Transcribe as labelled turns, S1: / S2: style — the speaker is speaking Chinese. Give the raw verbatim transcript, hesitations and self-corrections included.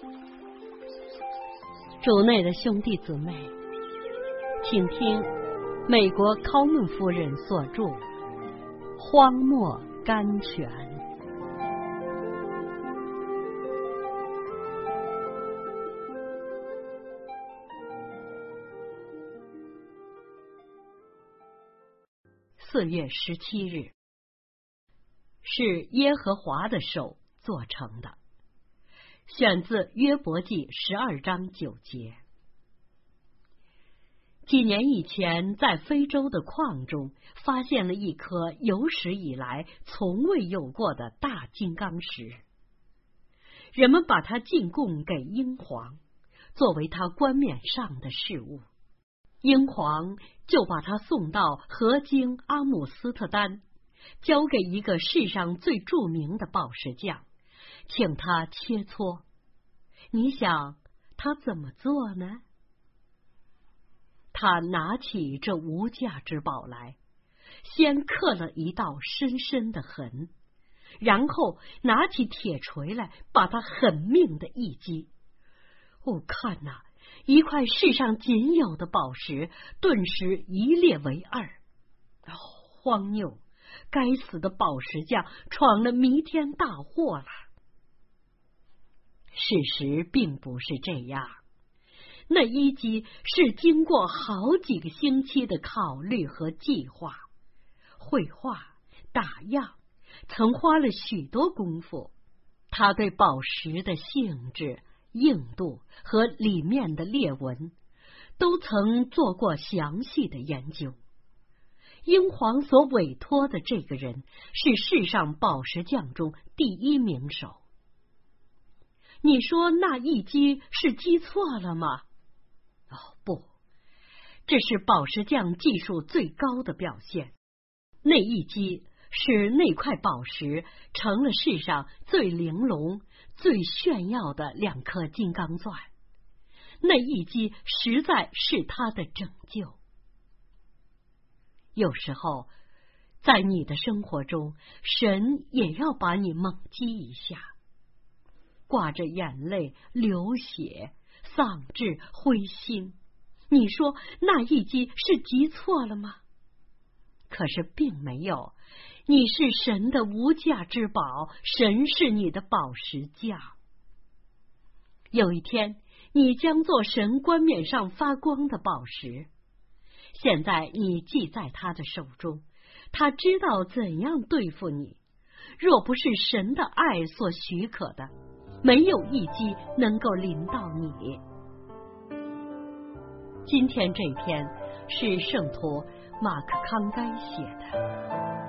S1: 主内的兄弟姊妹，请听美国考门夫人所著《荒漠甘泉》。四月十七日，是耶和华的手做成的。选自约伯记十二章九节。几年以前，在非洲的矿中发现了一颗有史以来从未有过的大金刚石，人们把它进贡给英皇，作为他冠冕上的饰物。英皇就把它送到河京阿姆斯特丹，交给一个世上最著名的宝石匠，请他切磋。你想他怎么做呢？他拿起这无价之宝来，先刻了一道深深的痕，然后拿起铁锤来，把它狠命的一击。哦，看哪，一块世上仅有的宝石顿时一裂为二。哦，荒谬！该死的宝石匠闯了弥天大祸了。事实并不是这样，那一击是经过好几个星期的考虑和计划，绘画、打样，曾花了许多功夫。他对宝石的性质、硬度和里面的裂纹都曾做过详细的研究。英皇所委托的这个人是世上宝石匠中第一名手。你说那一击是击错了吗？哦，不，这是宝石匠技术最高的表现。那一击使那块宝石成了世上最玲珑、最炫耀的两颗金刚钻。那一击实在是他的拯救。有时候，在你的生活中，神也要把你猛击一下。挂着眼泪、流血、丧志、灰心，你说那一击是击错了吗？可是并没有，你是神的无价之宝，神是你的宝石匠。有一天，你将做神冠冕上发光的宝石。现在你系在他的手中，他知道怎样对付你。若不是神的爱所许可的，没有一击能够临到你。今天这篇是圣徒马克康该写的。